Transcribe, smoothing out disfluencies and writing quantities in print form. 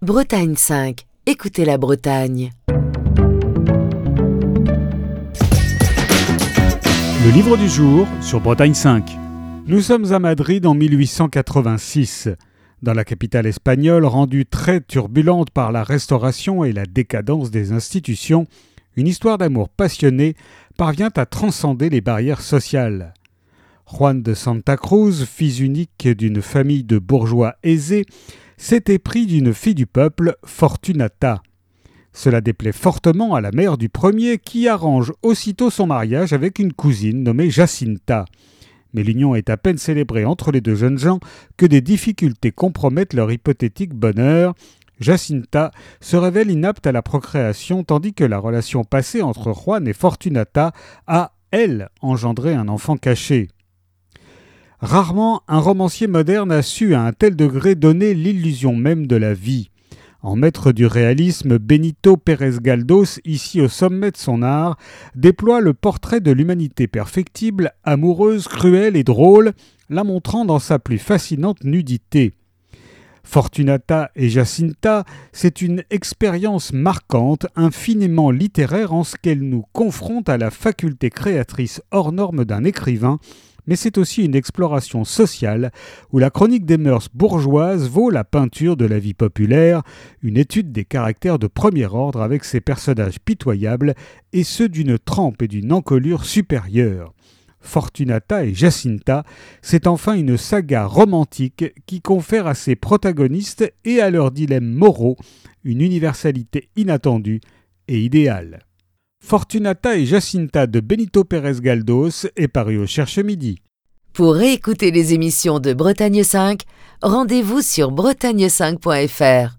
Bretagne 5. Écoutez la Bretagne. Le livre du jour sur Bretagne 5. Nous sommes à Madrid en 1886. Dans la capitale espagnole, rendue très turbulente par la restauration et la décadence des institutions, une histoire d'amour passionné parvient à transcender les barrières sociales. Juan de Santa Cruz, fils unique d'une famille de bourgeois aisés, s'est épris d'une fille du peuple, Fortunata. Cela déplaît fortement à la mère du premier qui arrange aussitôt son mariage avec une cousine nommée Jacinta. Mais l'union est à peine célébrée entre les deux jeunes gens que des difficultés compromettent leur hypothétique bonheur. Jacinta se révèle inapte à la procréation tandis que la relation passée entre Juan et Fortunata a, elle, engendré un enfant caché. Rarement un romancier moderne a su à un tel degré donner l'illusion même de la vie. En maître du réalisme, Benito Pérez-Galdós, ici au sommet de son art, déploie le portrait de l'humanité perfectible, amoureuse, cruelle et drôle, la montrant dans sa plus fascinante nudité. Fortunata et Jacinta, c'est une expérience marquante, infiniment littéraire en ce qu'elle nous confronte à la faculté créatrice hors norme d'un écrivain, mais c'est aussi une exploration sociale où la chronique des mœurs bourgeoises vaut la peinture de la vie populaire, une étude des caractères de premier ordre avec ses personnages pitoyables et ceux d'une trempe et d'une encolure supérieure. Fortunata et Jacinta, c'est enfin une saga romantique qui confère à ses protagonistes et à leurs dilemmes moraux une universalité inattendue et idéale. Fortunata et Jacinta de Benito Pérez-Galdós est paru au Cherche-Midi. Pour réécouter les émissions de Bretagne 5, rendez-vous sur bretagne5.fr.